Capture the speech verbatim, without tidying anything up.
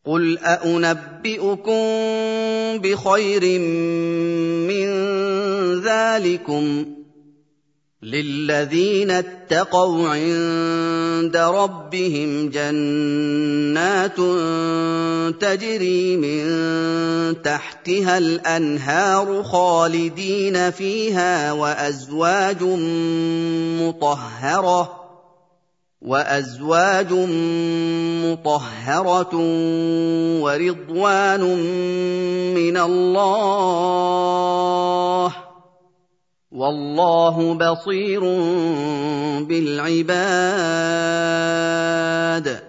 قُلْ أَؤُنَبِّئُكُم بِخَيْرٍ مِّن ذَٰلِكُمْ ۚ لِلَّذِينَ اتَّقَوْا عِندَ رَبِّهِمْ جَنَّاتٌ تَجْرِي مِن تَحْتِهَا الْأَنْهَارُ خَالِدِينَ فِيهَا وَأَزْوَاجٌ مُّطَهَّرَةٌ وَأَزْوَاجٌ مُّطَهَّرَةٌ وَرِضْوَانٌ مِّنَ اللَّهِ ۗ وَاللَّهُ بَصِيرٌ بِالْعِبَادِ